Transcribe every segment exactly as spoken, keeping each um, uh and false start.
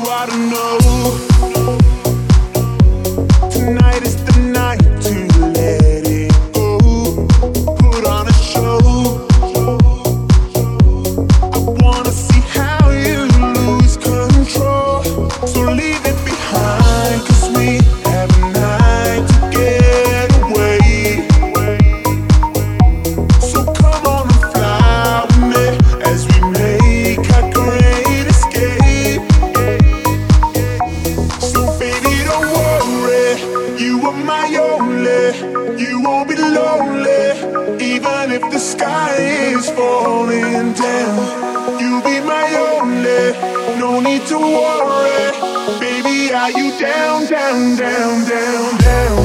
ought to know. Tonight is the night to let it go. Put on a show. I wanna see how you lose control. So leave it behind, 'cause we have a night to get away. So come on and fly with me as we make our great escape. So baby, don't worry, you are my only. You won't be lonely, even if the sky is falling down. You'll be my only, no need to worry. Baby, are you down, down, down, down, down?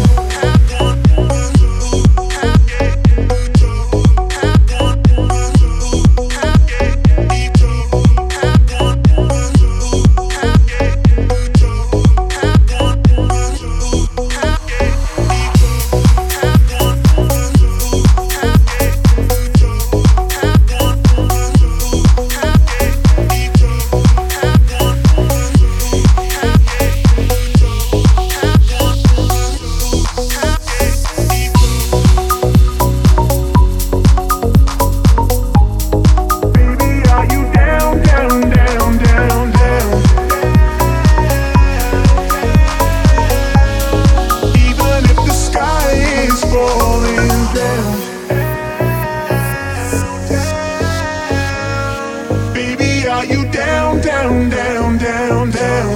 Are you down, down, down, down, down?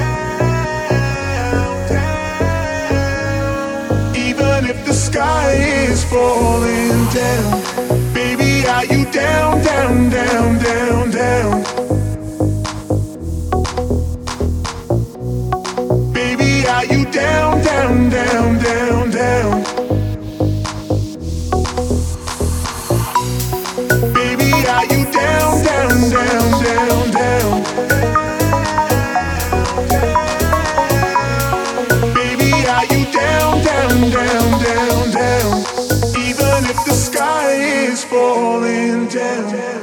Even if the sky is falling down. Baby, are you down, down, down, down, down? Baby, are you down, down, down, down, down? Baby, are you down, down, down, down, down? Baby, are you down, down, down, down, down? Even if the sky is falling down.